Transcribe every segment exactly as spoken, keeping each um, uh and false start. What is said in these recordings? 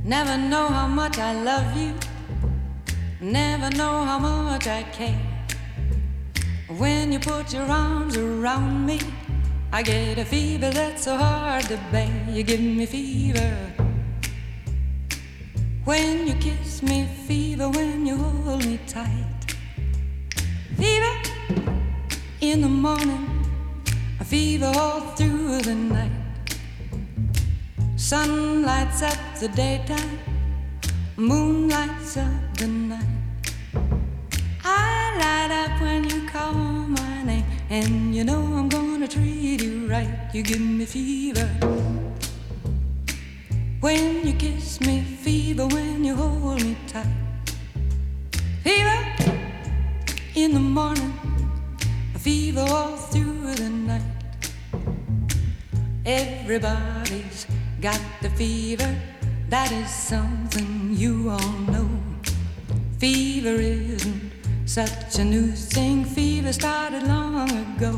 Never know how much I love you, never know how much I care. When you put your arms around me, I get a fever that's so hard to bear. You give me fever when you kiss me, fever when you hold me tight. Fever in the morning, a fever all through the night. Sun lights up the daytime, moon lights up the night. I light up when you call my name, and you know I'm gonna treat you right. You give me fever when you kiss me, fever when you hold me tight. Fever in the morning, a fever all through the night. Everybody's got the fever, that is something you all know. Fever isn't such a new thing, fever started long ago.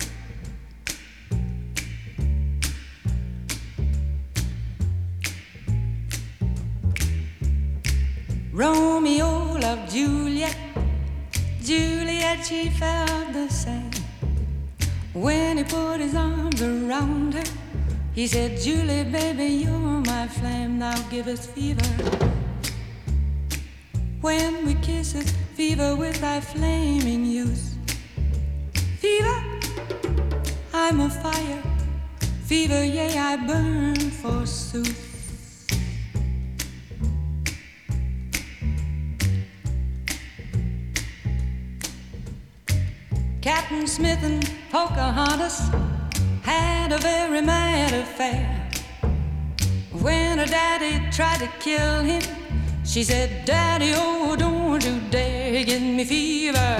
Romeo loved Juliet, Juliet she felt the same. When he put his arms around her, he said, Julie, baby, you're my flame, now give us fever. When we kiss it, fever with thy flaming youth. Fever, I'm a fire, fever, yea, I burn forsooth. Captain Smith and Pocahontas had a very mad affair. When her daddy tried to kill him, she said, Daddy, oh, don't you dare give me fever.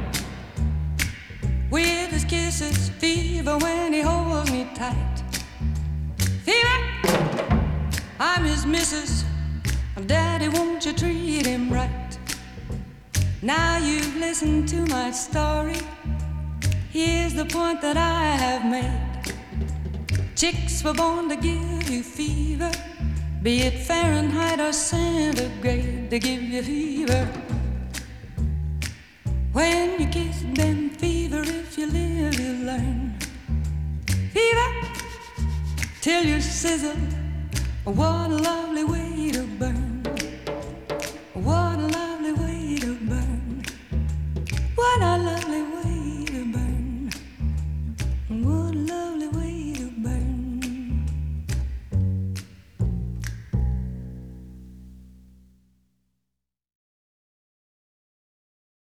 With his kisses, fever when he holds me tight. Fever, I'm his missus, Daddy, won't you treat him right? Now you've listened to my story, here's the point that I have made. Chicks were born to give you fever, be it Fahrenheit or centigrade, they give you fever. When you kiss them, fever, if you live, you learn. Fever, till you sizzle, what a lovely way to burn.